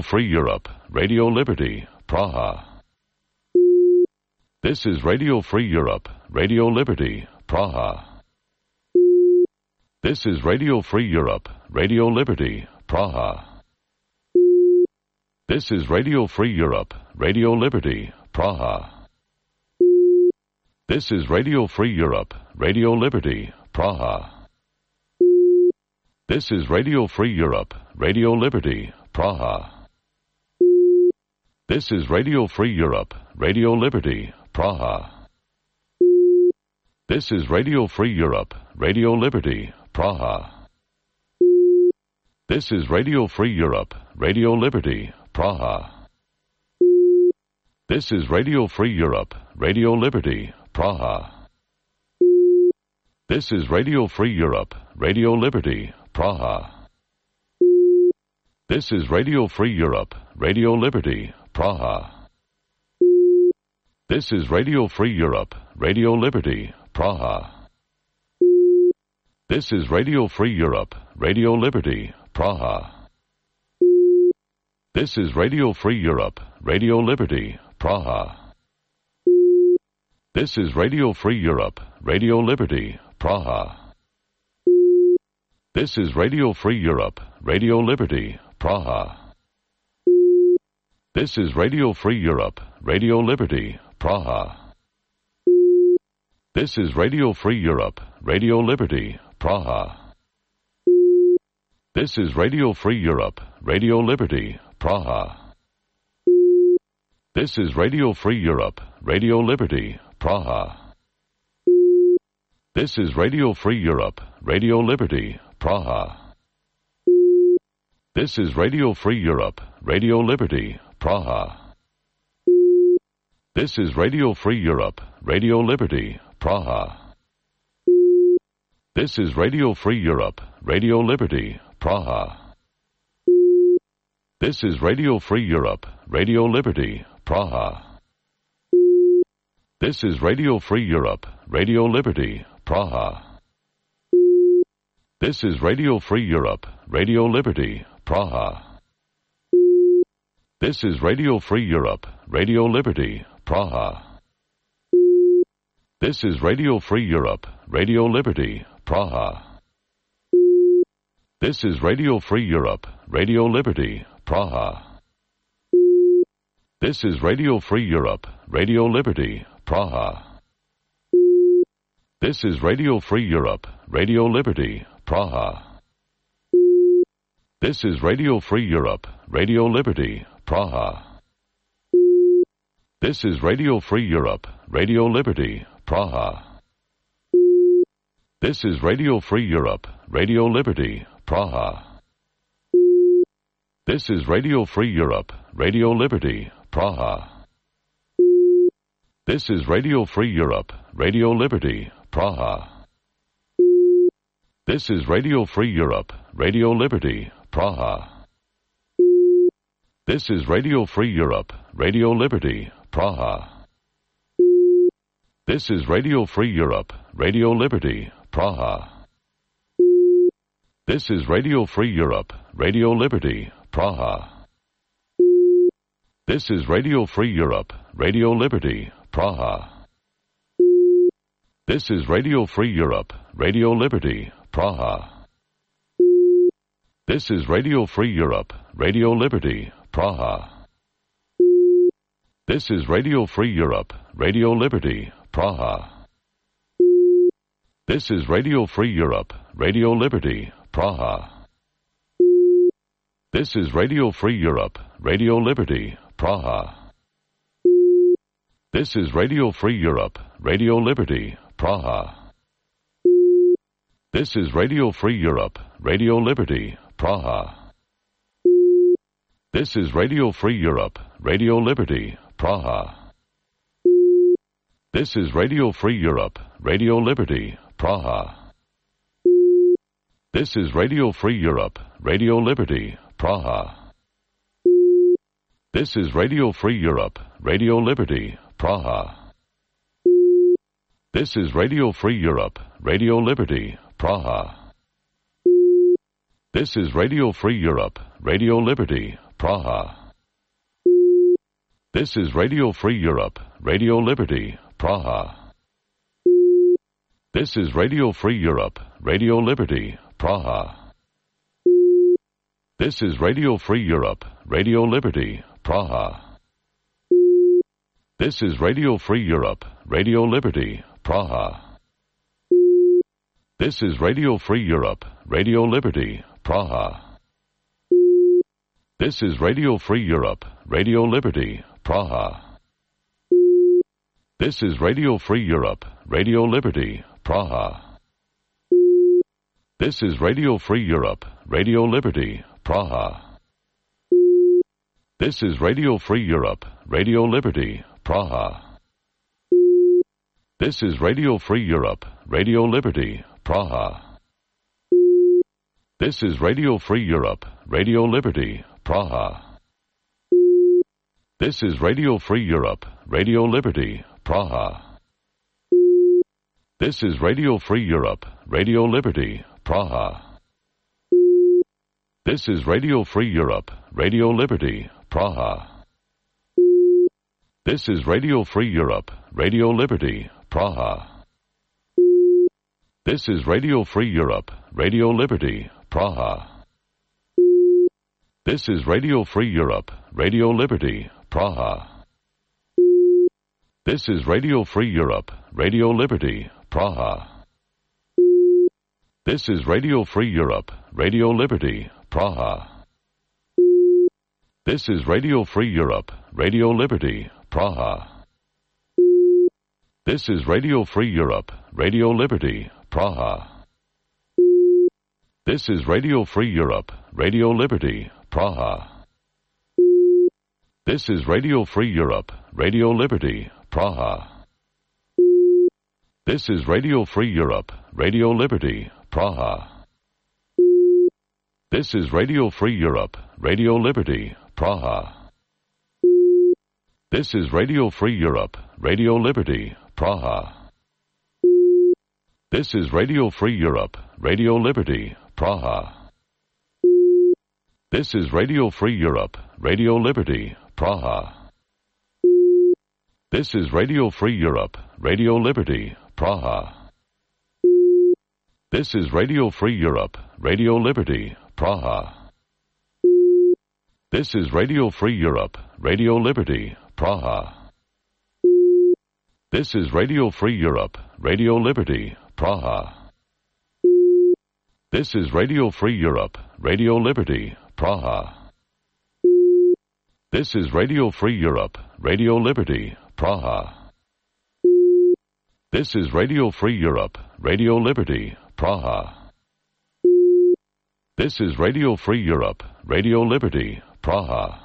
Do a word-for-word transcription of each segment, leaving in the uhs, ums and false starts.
Free Europe, Radio Liberty, Praha. This is Radio Free Europe, Radio Liberty, Praha. This is Radio Free Europe, Radio Liberty, Praha. This is Radio Free Europe, Radio Liberty, Praha. This is Radio Free Europe, Radio Liberty, Praha. This is Radio Free Europe, Radio Liberty, Praha. This is Radio Free Europe, Radio Liberty, Praha. This is Radio Free Europe, Radio Liberty, Praha. This is Radio Free Europe, Radio Liberty, Praha. This is Radio Free Europe, Radio Liberty, Praha. This is Radio Free Europe, Radio Liberty, Praha. This is Radio Free Europe, Radio Liberty, Praha. This is Radio Free Europe, Radio Liberty, Praha. This is Radio Free Europe, Radio Liberty, Praha. This is Radio Free Europe, Radio Liberty, Praha. This is Radio Free Europe, Radio Liberty, Praha. This is Radio Free Europe, Radio Liberty, Praha. This is Radio Free Europe, Radio Liberty, Praha. This is Radio Free Europe, Radio Liberty, Praha. This is Radio Free Europe, Radio Liberty, Praha. This is Radio Free Europe, Radio Liberty, Praha. This is Radio Free Europe, Radio Liberty, Praha. This is Radio Free Europe, Radio Liberty, Praha. This is Radio Free Europe, Radio Liberty, Praha. This is Radio Free Europe, Radio Liberty, Praha. This is Radio Free Europe, Radio Liberty, Praha. This is Radio Free Europe, Radio Liberty, Praha. This is Radio Free Europe, Radio Liberty, Praha. This is Radio Free Europe, Radio Liberty, Praha. This is Radio Free Europe, Radio Liberty, Praha. This is Radio Free Europe, Radio Liberty, Praha. This is Radio Free Europe, Radio Liberty, Praha. This is Radio Free Europe, Radio Liberty, Praha. This is Radio Free Europe, Radio Liberty, Praha. This is Radio Free Europe, Radio Liberty, Praha. This is Radio Free Europe, Radio Liberty, Praha. This is Radio Free Europe, Radio Liberty, Praha. This is Radio Free Europe, Radio Liberty, Praha. This is Radio Free Europe, Radio Liberty, Praha. This is Radio Free Europe, Radio Liberty, Praha. This is Radio Free Europe, Radio Liberty, Praha. This is Radio Free Europe, Radio Liberty, Praha. This is Radio Free Europe, Radio Liberty, Praha. This is Radio Free Europe, Radio Liberty, Praha. This is Radio Free Europe, Radio Liberty, Praha. This is Radio Free Europe, Radio Liberty, Praha. This is Radio Free Europe, Radio Liberty, Praha. This is Radio Free Europe, Radio Liberty, Praha. This is Radio Free Europe, Radio Liberty, Praha. This is Radio Free Europe, Radio Liberty, Praha. This is Radio Free Europe, Radio Liberty, Praha. This is Radio Free Europe, Radio Liberty, Praha. This is Radio Free Europe, Radio Liberty, Praha. This is Radio Free Europe, Radio Liberty, Praha. This is Radio Free Europe, Radio Liberty, Praha. This is Radio Free Europe, Radio Liberty, Praha. This is Radio Free Europe, Radio Liberty, Praha. This is Radio Free Europe, Radio Liberty, Praha. This is Radio Free Europe, Radio Liberty, Praha. This is Radio Free Europe, Radio Liberty, Praha. This is Radio Free Europe, Radio Liberty, Praha. This is Radio Free Europe, Radio Liberty, Praha. This is Radio Free Europe, Radio Liberty, Praha. This is Radio Free Europe, Radio Liberty, Praha. This is Radio Free Europe, Radio Liberty, Praha. This is Radio Free Europe, Radio Liberty, Praha. This is Radio Free Europe, Radio Liberty, Praha. This is Radio Free Europe, Radio Liberty, Praha. This is Radio Free Europe, Radio Liberty, Praha. This is Radio Free Europe, Radio Liberty, Praha. This is Radio Free Europe, Radio Liberty, Praha. This is Radio Free Europe, Radio Liberty, Praha. This is Radio Free Europe, Radio Liberty, Praha. This is Radio Free Europe, Radio Liberty, Praha. This is Radio Free Europe, Radio Liberty, Praha. This is Radio Free Europe, Radio Liberty, Praha. This is Radio Free Europe, Radio Liberty, Praha. This is Radio Free Europe, Radio Liberty, Praha. This is Radio Free Europe, Radio Liberty, Praha. This is Radio Free Europe, Radio Liberty, Praha. This is Radio Free Europe, Radio Liberty, Praha. This is Radio Free Europe, Radio Liberty, Praha. This is Radio Free Europe, Radio Liberty, Praha. This is Radio Free Europe, Radio Liberty, Praha. This is Radio Free Europe, Radio Liberty, Praha. This is Radio Free Europe, Radio Liberty, Praha. This is Radio Free Europe, Radio Liberty, Praha. This is Radio Free Europe, Radio Liberty, Praha. This is Radio Free Europe, Radio Liberty, Praha. This is Radio Free Europe, Radio Liberty, Praha. This is Radio Free Europe, Radio Liberty, Praha. This is Radio Free Europe, Radio Liberty, Praha.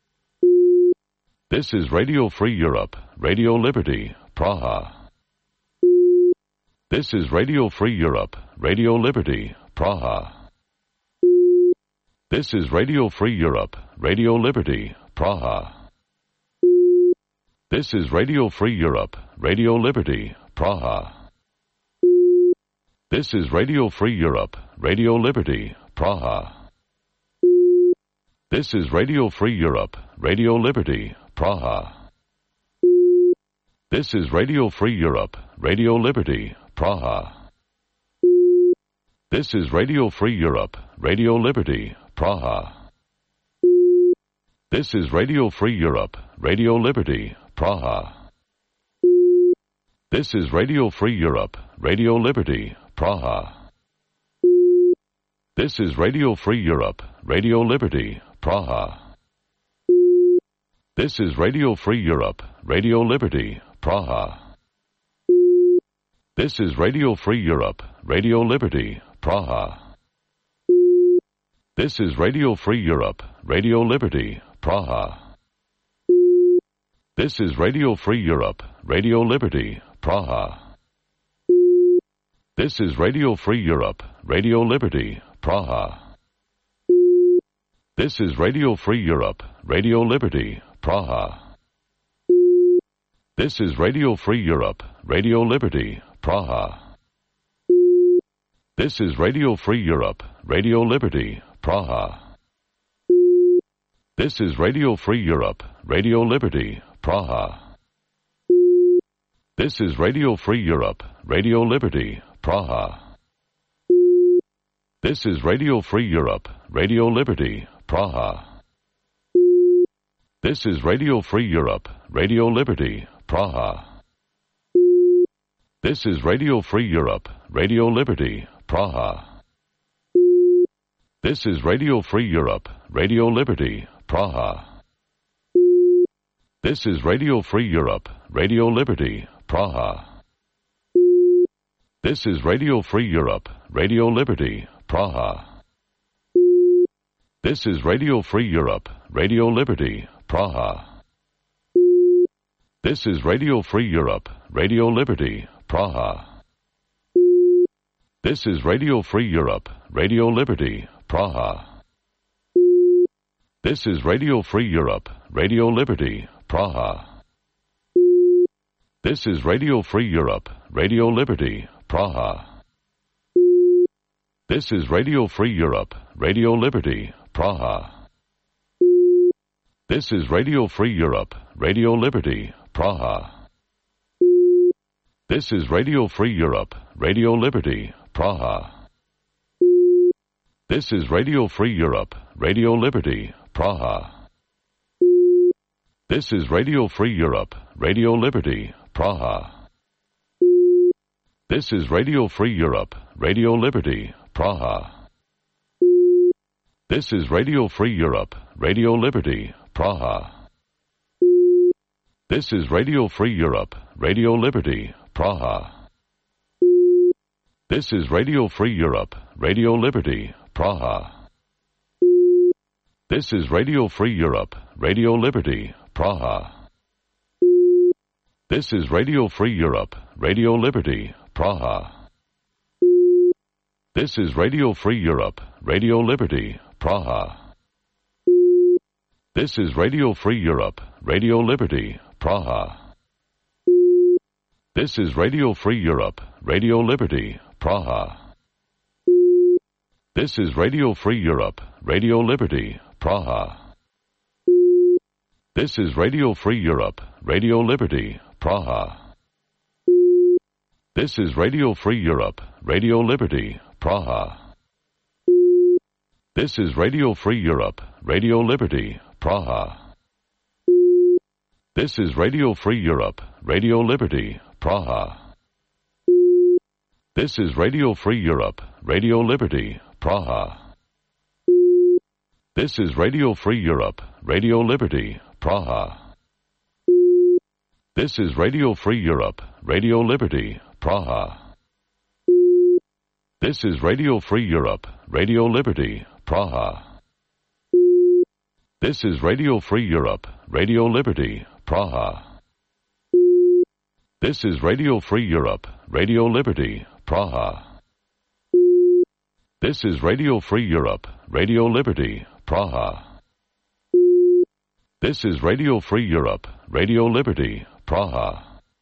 This is Radio Free Europe, Radio Liberty, Praha. This is Radio Free Europe, Radio Liberty, Praha. This is Radio Free Europe, Radio Liberty, Praha. This is Radio Free Europe, Radio Liberty, Praha. This is Radio Free Europe, Radio Liberty, Praha. This is Radio Free Europe, Radio Liberty, Praha. This is Radio Free Europe, Radio Liberty, Praha. This is Radio Free Europe, Radio Liberty, Praha. This is Radio Free Europe, Radio Liberty, Praha. This is Radio Free Europe, Radio Liberty, Praha. This is Radio Free Europe, Radio Liberty, Praha. This is Radio Free Europe, Radio Liberty, Praha. This is Radio Free Europe, Radio Liberty, Praha. This is Radio Free Europe, Radio Liberty, Praha. This is Radio Free Europe, Radio Liberty, Praha. This is Radio Free Europe, Radio Liberty, Praha. This is Radio Free Europe, Radio Liberty, Praha. This is Radio Free Europe, Radio Liberty, Praha. This is Radio Free Europe, Radio Liberty, Praha. This is Radio Free Europe, Radio Liberty, Praha. This is Radio Free Europe, Radio Liberty, Praha. This is Radio Free Europe, Radio Liberty, Praha. This is Radio Free Europe, Radio Liberty, Praha. This is Radio Free Europe, Radio Liberty, Praha. This is Radio Free Europe, Radio Liberty, Praha. This is Radio Free Europe, Radio Liberty, Praha. This is Radio Free Europe, Radio Liberty, Praha. This is Radio Free Europe, Radio Liberty, Praha. This is Radio Free Europe, Radio Liberty, Praha. This is Radio Free Europe, Radio Liberty, Praha. This is Radio Free Europe, Radio Liberty, Praha. This is Radio Free Europe, Radio Liberty, Praha. This is Radio Free Europe, Radio Liberty, Praha. This is Radio Free Europe, Radio Liberty, Praha. This is Radio Free Europe, Radio Liberty, Praha. This is Radio Free Europe, Radio Liberty, Praha. This is Radio Free Europe, Radio Liberty, Praha. This is Radio Free Europe, Radio Liberty, Praha. This is Radio Free Europe, Radio Liberty, Praha. This is Radio Free Europe, Radio Liberty, Praha. This is Radio Free Europe, Radio Liberty, Praha. This is Radio Free Europe, Radio Liberty, Praha. This is Radio Free Europe, Radio Liberty, Praha. This is Radio Free Europe, Radio Liberty, Praha. This is Radio Free Europe, Radio Liberty, Praha. This is Radio Free Europe, Radio Liberty, Praha. This is Radio Free Europe, Radio Liberty, Praha. This is Radio Free Europe, Radio Liberty, Praha. This is Radio Free Europe, Radio Liberty, Praha. This is Radio Free Europe, Radio Liberty, Praha. This is Radio Free Europe, Radio Liberty, Praha. This is Radio Free Europe, Radio Liberty, Praha. This is Radio Free Europe, Radio Liberty, Praha. This is Radio Free Europe, Radio Liberty, Praha. This is Radio Free Europe, Radio Liberty, Praha. This is Radio Free Europe, Radio Liberty, Praha. This is Radio Free Europe, Radio Liberty, Praha. This is Radio Free Europe, Radio Liberty, Praha. This is Radio Free Europe, Radio Liberty, Praha.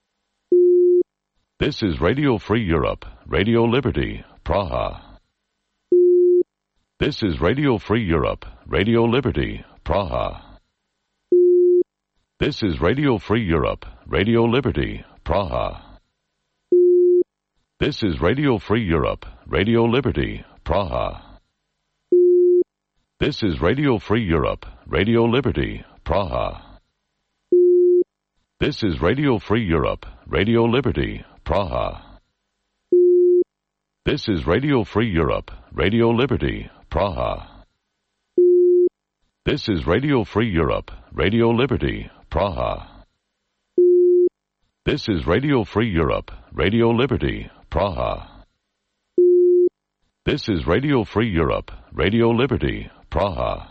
This is Radio Free Europe, Radio Liberty, Praha. This is Radio Free Europe, Radio Liberty, Praha. This is Radio Free Europe, Radio Liberty, Praha. This is Radio Free Europe, Radio Liberty, Praha. This is Radio Free Europe, Radio Liberty, Praha. This is Radio Free Europe, Radio Liberty, Praha. This is Radio Free Europe, Radio Liberty, Praha. This is Radio Free Europe, Radio Liberty, Praha. This is Radio Free Europe, Radio Liberty, Praha. This is Radio Free Europe, Radio Liberty, Praha.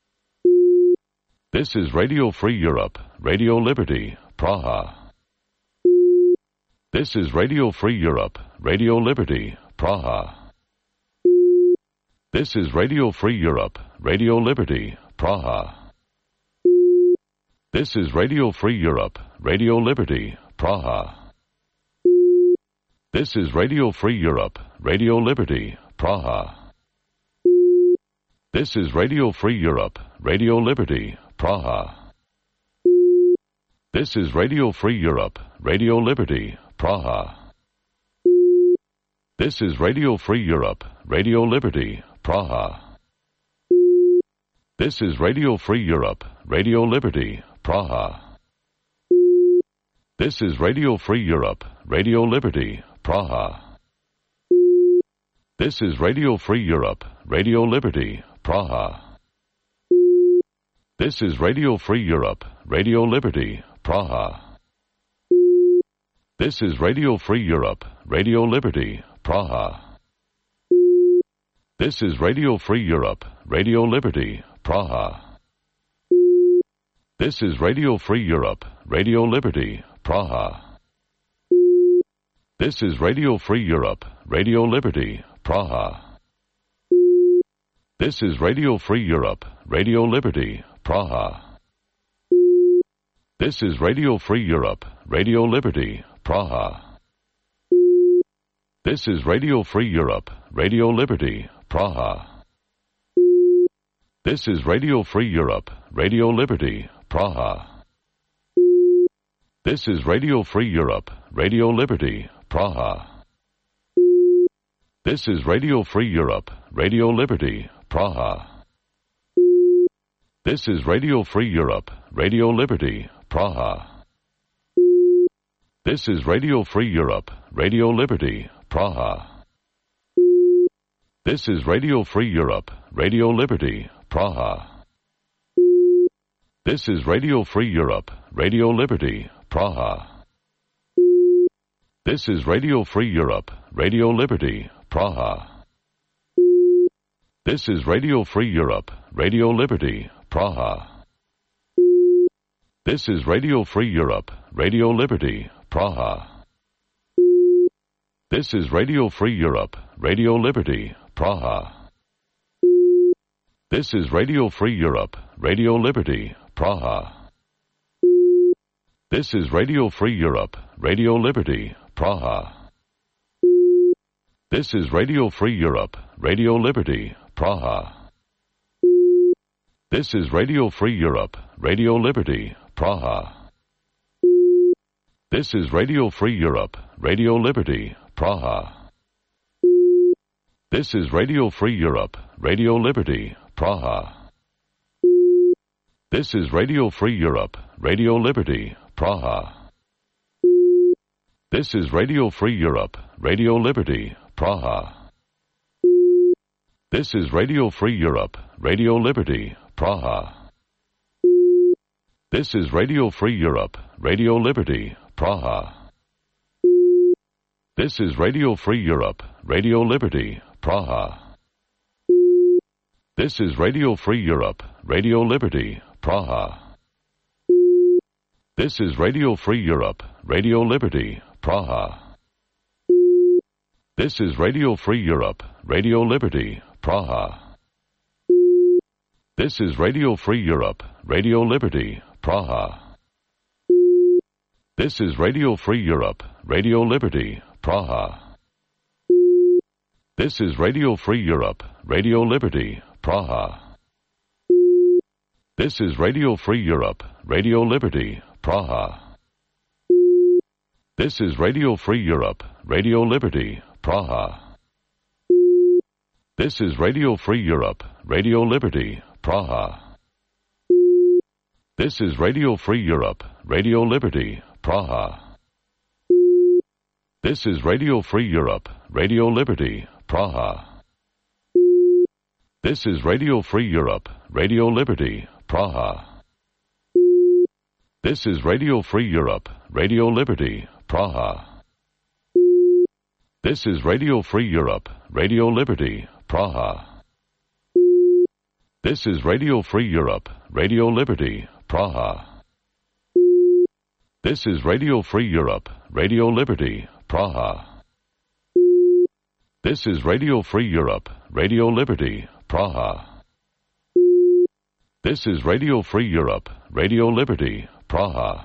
This is Radio Free Europe, Radio Liberty, Praha. This is Radio Free Europe, Radio Liberty, Praha. This is Radio Free Europe, Radio Liberty, Praha. This is Radio Free Europe, Radio Liberty, Praha. This is Radio Free Europe, Radio Liberty, Praha. This is Radio Free Europe, Radio Liberty, Praha. This is Radio Free Europe, Radio Liberty, Praha. This is Radio Free Europe, Radio Liberty, Praha. This is Radio Free Europe, Radio Liberty, Praha. This is Radio Free Europe, Radio Liberty, Praha. This is Radio Free Europe, Radio Liberty, Praha. This is Radio Free Europe, Radio Liberty, Praha. This is Radio Free Europe, Radio Liberty, Praha. This is Radio Free Europe, Radio Liberty, Praha. This is Radio Free Europe, Radio Liberty, Praha. This is Radio Free Europe, Radio Liberty, Praha. This is Radio Free Europe, Radio Liberty, Praha. This is Radio Free Europe, Radio Liberty, Praha. This is Radio Free Europe, Radio Liberty, Praha. This is Radio Free Europe, Radio Liberty, Praha. This is Radio Free Europe, Radio Liberty, Praha. This is Radio Free Europe, Radio Liberty, Praha. This is Radio Free Europe, Radio Liberty, Praha. This is Radio Free Europe, Radio Liberty, Praha. This is Radio Free Europe, Radio Liberty, Praha. This is Radio Free Europe, Radio Liberty, Praha. This is Radio Free Europe, Radio Liberty, Praha. This is Radio Free Europe, Radio Liberty, Praha. This is Radio Free Europe, Radio Liberty, Praha. This is Radio Free Europe, Radio Liberty, Praha. This is Radio Free Europe, Radio Liberty, Praha. This is Radio Free Europe, Radio Liberty, Praha. This is Radio Free Europe, Radio Liberty, Praha. This is Radio Free Europe, Radio Liberty, Praha. This is Radio Free Europe, Radio Liberty, Praha. This is Radio Free Europe, Radio Liberty, Praha. This is Radio Free Europe, Radio Liberty, Praha. This is Radio Free Europe, Radio Liberty, Praha. This is Radio Free Europe, Radio Liberty, Praha. This is Radio Free Europe, Radio Liberty, Praha. This is Radio Free Europe, Radio Liberty, Praha. This is Radio Free Europe, Radio Liberty, Praha. This is Radio Free Europe, Radio Liberty, Praha. This is Radio Free Europe, Radio Liberty, Praha. This is Radio Free Europe, Radio Liberty, Praha. This is Radio Free Europe, Radio Liberty, Praha. This is Radio Free Europe, Radio Liberty, Praha. This is Radio Free Europe, Radio Liberty, Praha. This is Radio Free Europe, Radio Liberty, Praha. This is Radio Free Europe, Radio Liberty, Praha. This is Radio Free Europe, Radio Liberty, Praha. This is Radio Free Europe, Radio Liberty, Praha. This is Radio Free Europe, Radio Liberty, Praha. This is Radio Free Europe, Radio Liberty, Praha. This is Radio Free Europe, Radio Liberty, Praha. This is Radio Free Europe, Radio Liberty, Praha. This is Radio Free Europe, Radio Liberty, Praha. This is Radio Free Europe, Radio Liberty, Praha. This is Radio Free Europe, Radio Liberty, Praha.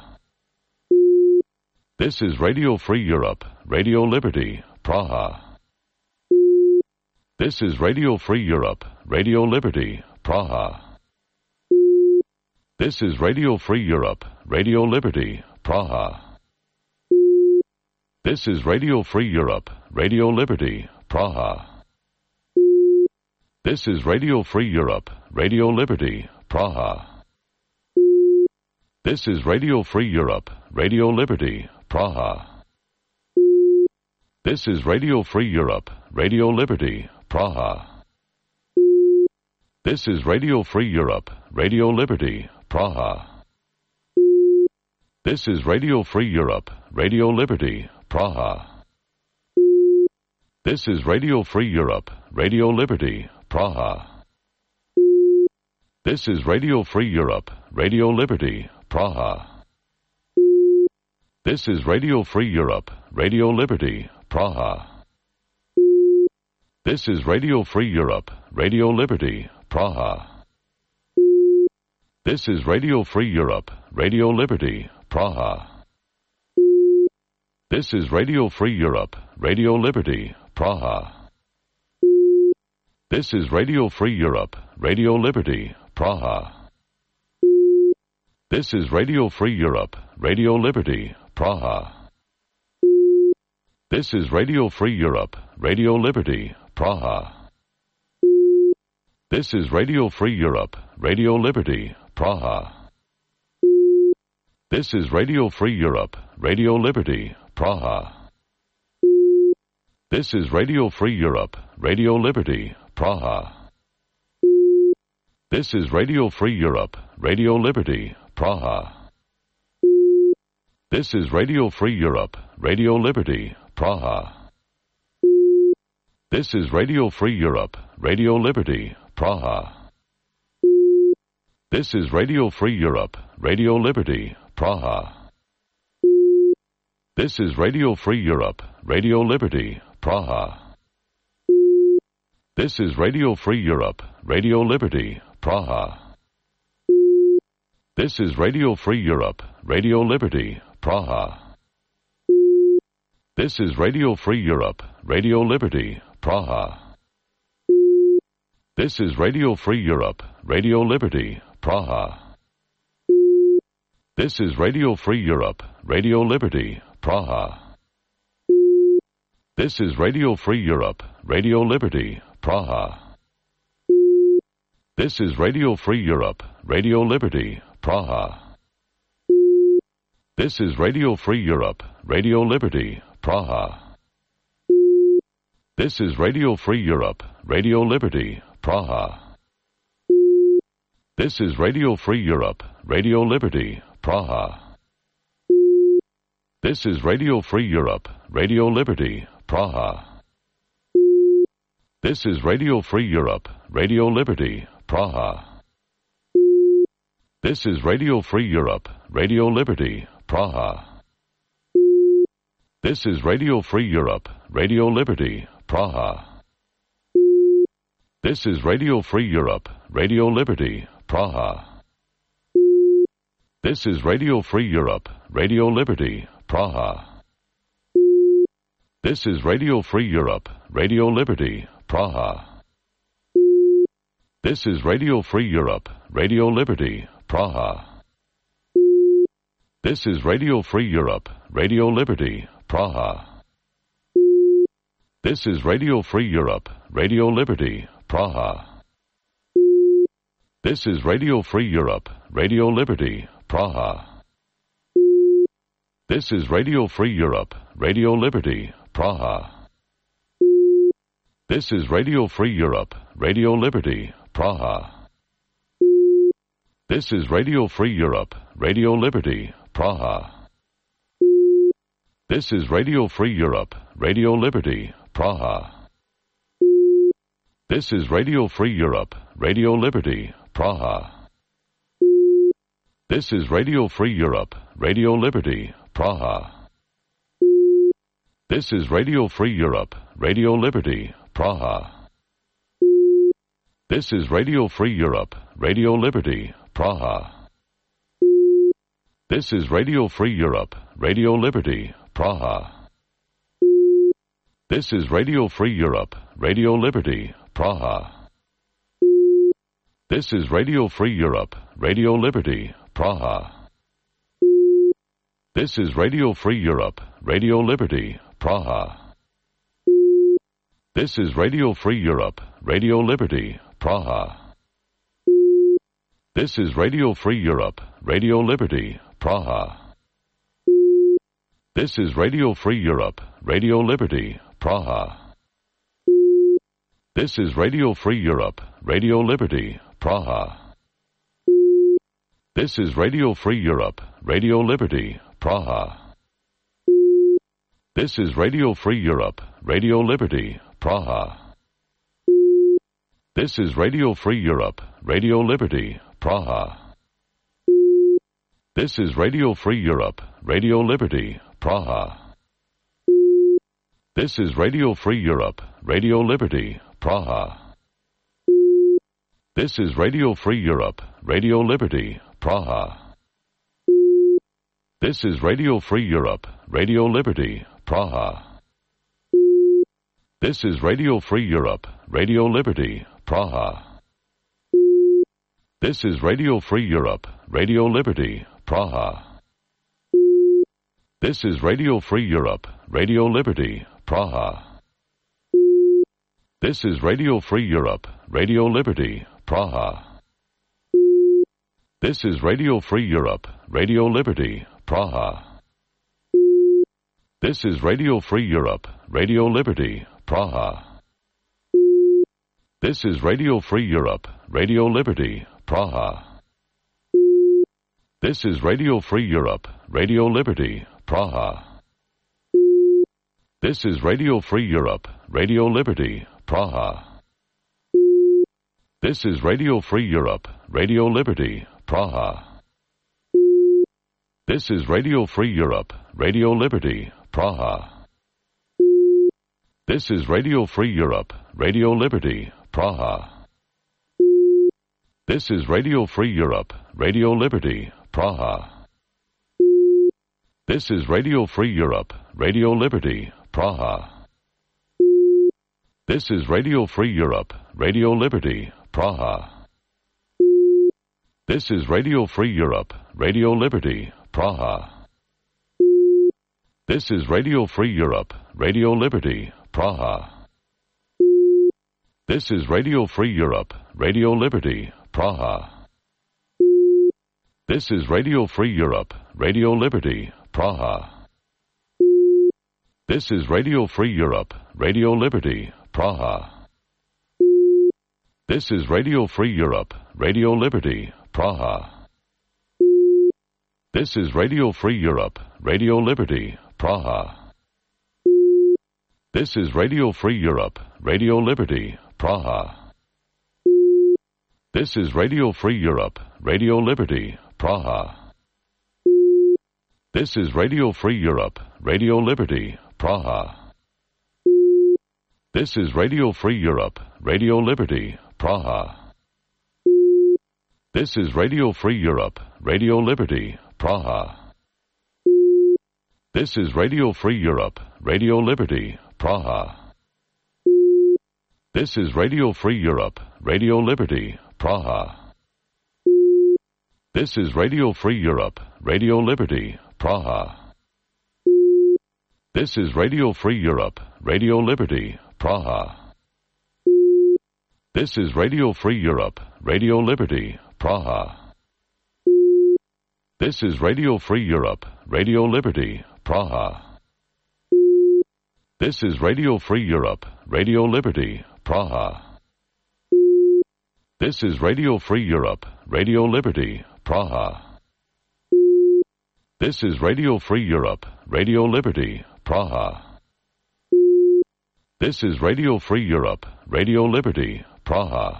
This is Radio Free Europe, Radio Liberty, Praha. This is Radio Free Europe, Radio Liberty, Praha. This is Radio Free Europe, Radio Liberty, Praha. This is Radio Free Europe, Radio Liberty, Praha. This is Radio Free Europe, Radio Liberty, Praha. This is Radio Free Europe, Radio Liberty, Praha. This is Radio Free Europe, Radio Liberty, Praha. This is Radio Free Europe, Radio Liberty, Praha. This is Radio Free Europe, Radio Liberty, Praha. This is Radio Free Europe, Radio Liberty, Praha. This is Radio Free Europe, Radio Liberty, Praha. This is Radio Free Europe, Radio Liberty, Praha. This is Radio Free Europe, Radio Liberty, Praha. This is Radio Free Europe, Radio Liberty, Praha. This is Radio Free Europe, Radio Liberty, Praha. This is Radio Free Europe, Radio Liberty, Praha. This is Radio Free Europe, Radio Liberty, Praha. This is Radio Free Europe, Radio Liberty, Praha. This is Radio Free Europe, Radio Liberty, Praha. This is Radio Free Europe, Radio Liberty, Praha. This is Radio Free Europe, Radio Liberty, Praha. This is Radio Free Europe, Radio Liberty, Praha. This is Radio Free Europe, Radio Liberty, Praha. This is Radio Free Europe, Radio Liberty, Praha. This is Radio Free Europe, Radio Liberty, Praha. This is Radio Free Europe, Radio Liberty, Praha. This is Radio Free Europe, Radio Liberty, Praha. This is Radio Free Europe, Radio Liberty, Praha. This is Radio Free Europe, Radio Liberty, Praha. This is Radio Free Europe, Radio Liberty, Praha. This is Radio Free Europe, Radio Liberty, Praha. This is Radio Free Europe, Radio Liberty, Praha. This is Radio Free Europe, Radio Liberty, Praha. This is Radio Free Europe, Radio Liberty, Praha. This is Radio Free Europe, Radio Liberty, Praha. This is Radio Free Europe, Radio Liberty, Praha. This is Radio Free Europe, Radio Liberty, Praha. This is Radio Free Europe, Radio Liberty, Praha. This is Radio Free Europe, Radio Liberty, Praha. This is Radio Free Europe, Radio Liberty, Praha. This is Radio Free Europe, Radio Liberty, Praha. This is Radio Free Europe, Radio Liberty, Praha. This is Radio Free Europe, Radio Liberty, Praha. This is Radio Free Europe, Radio Liberty, Praha. This is Radio Free Europe, Radio Liberty, Praha. This is Radio Free Europe, Radio Liberty, Praha. This is Radio Free Europe, Radio Liberty, Praha. This is Radio Free Europe, Radio Liberty, Praha. This is Radio Free Europe, Radio Liberty, Praha. This is Radio Free Europe, Radio Liberty, Praha. This is Radio Free Europe, Radio Liberty, Praha. This is Radio Free Europe, Radio Liberty, Praha. This is Radio Free Europe, Radio Liberty, Praha. This is Radio Free Europe, Radio Liberty, Praha. This is Radio Free Europe, Radio Liberty, Praha. This is Radio Free Europe, Radio Liberty, Praha. This is Radio Free Europe, Radio Liberty, Praha. This is Radio Free Europe, Radio Liberty, Praha. This is Radio Free Europe, Radio Liberty, Praha. This is Radio Free Europe, Radio Liberty, Praha. This is Radio Free Europe, Radio Liberty, Praha. This is Radio Free Europe, Radio Liberty, Praha. This is Radio Free Europe, Radio Liberty, Praha. This is Radio Free Europe, Radio Liberty, Praha. This is Radio Free Europe, Radio Liberty, Praha. This is Radio Free Europe, Radio Liberty, Praha. This is Radio Free Europe, Radio Liberty, Praha. This is Radio Free Europe, Radio Liberty, Praha. This is Radio Free Europe, Radio Liberty, Praha. This is Radio Free Europe, Radio Liberty, Praha. This is Radio Free Europe, Radio Liberty, Praha. This is Radio Free Europe, Radio Liberty, Praha. This is Radio Free Europe, Radio Liberty, Praha. This is Radio Free Europe, Radio Liberty, Praha. This is Radio Free Europe, Radio Liberty, Praha. This is Radio Free Europe, Radio Liberty, Praha. This is Radio Free Europe, Radio Liberty, Praha. This is Radio Free Europe, Radio Liberty, Praha. This is Radio Free Europe, Radio Liberty, Praha. This is Radio Free Europe, Radio Liberty, Praha. This is Radio Free Europe, Radio Liberty, Praha. This is Radio Free Europe, Radio Liberty, Praha. This is Radio Free Europe, Radio Liberty, Praha. This is Radio Free Europe, Radio Liberty, Praha. This is Radio Free Europe, Radio Liberty, Praha. This is Radio Free Europe, Radio Liberty, Praha. This is Radio Free Europe, Radio Liberty, Praha. This is Radio Free Europe, Radio Liberty, Praha. This is Radio Free Europe, Radio Liberty, Praha. This is Radio Free Europe, Radio Liberty, Praha. This is Radio Free Europe, Radio Liberty, Praha. This is Radio Free Europe, Radio Liberty, Praha. This is Radio Free Europe, Radio Liberty, Praha. This is Radio Free Europe, Radio Liberty, Praha. This is Radio Free Europe, Radio Liberty, Praha. This is Radio Free Europe, Radio Liberty, Praha. This is Radio Free Europe, Radio Liberty, Praha. This is Radio Free Europe, Radio Liberty, Praha. This is Radio Free Europe, Radio Liberty, Praha. This is Radio Free Europe, Radio Liberty, Praha. This is Radio Free Europe, Radio Liberty, Praha. This is Radio Free Europe, Radio Liberty, Praha. This is Radio Free Europe, Radio Liberty, Praha. This is Radio Free Europe, Radio Liberty, Praha. This is Radio Free Europe, Radio Liberty, Praha. This is Radio Free Europe, Radio Liberty, Praha. This is Radio Free Europe, Radio Liberty, Praha.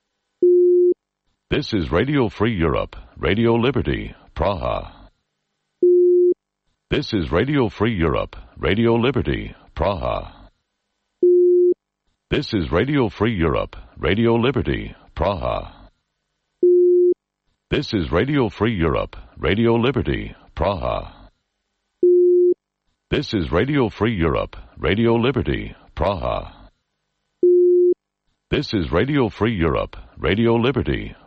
This is Radio Free Europe, Radio Liberty, Praha. This is Radio Free Europe, Radio Liberty, Praha. This is Radio Free Europe, Radio Liberty, Praha. This is Radio Free Europe, Radio Liberty, Praha. This is Radio Free Europe, Radio Liberty, Praha. This is Radio Free Europe, Radio Liberty,